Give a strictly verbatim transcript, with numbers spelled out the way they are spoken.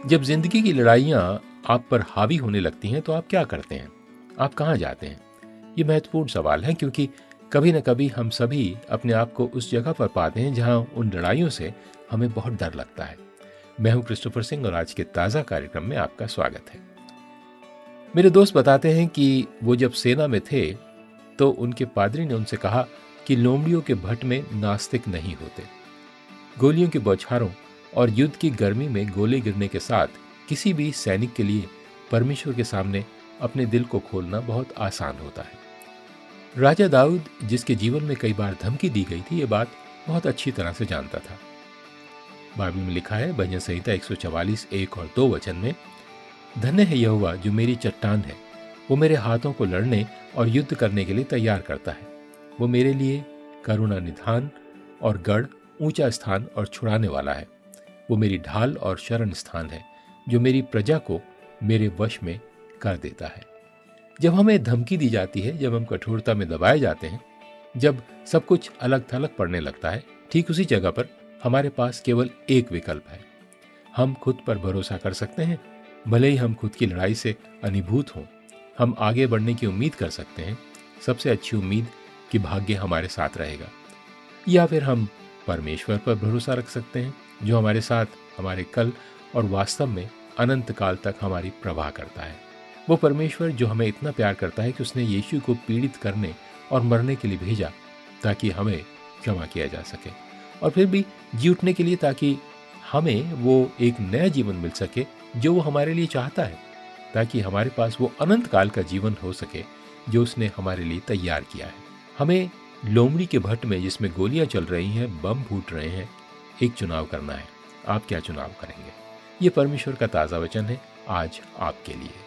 जब जिंदगी की लड़ाइयाँ आप पर हावी होने लगती हैं तो आप क्या करते हैं? आप कहाँ जाते हैं? ये महत्वपूर्ण सवाल है, क्योंकि कभी न कभी हम सभी अपने आप को उस जगह पर पाते हैं जहाँ उन लड़ाइयों से हमें बहुत डर लगता है। मैं हूँ क्रिस्टोफर सिंह और आज के ताज़ा कार्यक्रम में आपका स्वागत है। मेरे दोस्त बताते हैं कि वो जब सेना में थे तो उनके पादरी ने उनसे कहा कि लोमड़ियों के भट्ट में नास्तिक नहीं होते। गोलियों की बौछारों और युद्ध की गर्मी में गोले गिरने के साथ किसी भी सैनिक के लिए परमेश्वर के सामने अपने दिल को खोलना बहुत आसान होता है। राजा दाऊद, जिसके जीवन में कई बार धमकी दी गई थी, ये बात बहुत अच्छी तरह से जानता था। बाइबल में लिखा है, भजन संहिता एक सौ चवालीस एक और दो वचन में, धन्य है यहोवा जो मेरी चट्टान है, वो मेरे हाथों को लड़ने और युद्ध करने के लिए तैयार करता है। वो मेरे लिए करुणा निधान और गढ़, ऊंचा स्थान और छुड़ाने वाला है। वो मेरी ढाल और शरण स्थान है, जो मेरी प्रजा को मेरे वश में कर देता है। जब हमें धमकी दी जाती है, जब हम कठोरता में दबाए जाते हैं, जब सब कुछ अलग थलग पड़ने लगता है, ठीक उसी जगह पर हमारे पास केवल एक विकल्प है। हम खुद पर भरोसा कर सकते हैं, भले ही हम खुद की लड़ाई से अनिभूत हों। हम आगे बढ़ने की उम्मीद कर सकते हैं, सबसे अच्छी उम्मीद कि भाग्य हमारे साथ रहेगा। या फिर हम परमेश्वर पर भरोसा रख सकते हैं, जो हमारे साथ हमारे कल और वास्तव में अनंत काल तक हमारी प्रवाह करता है। वो परमेश्वर जो हमें इतना प्यार करता है कि उसने यीशु को पीड़ित करने और मरने के लिए भेजा, ताकि हमें क्षमा किया जा सके, और फिर भी जी उठने के लिए, ताकि हमें वो एक नया जीवन मिल सके जो वो हमारे लिए चाहता है, ताकि हमारे पास वो अनंत काल का जीवन हो सके जो उसने हमारे लिए तैयार किया है। हमें लोमड़ी के भट्ट में, जिसमें गोलियां चल रही हैं, बम फूट रहे हैं, एक चुनाव करना है। आप क्या चुनाव करेंगे? ये परमेश्वर का ताज़ा वचन है आज आपके लिए।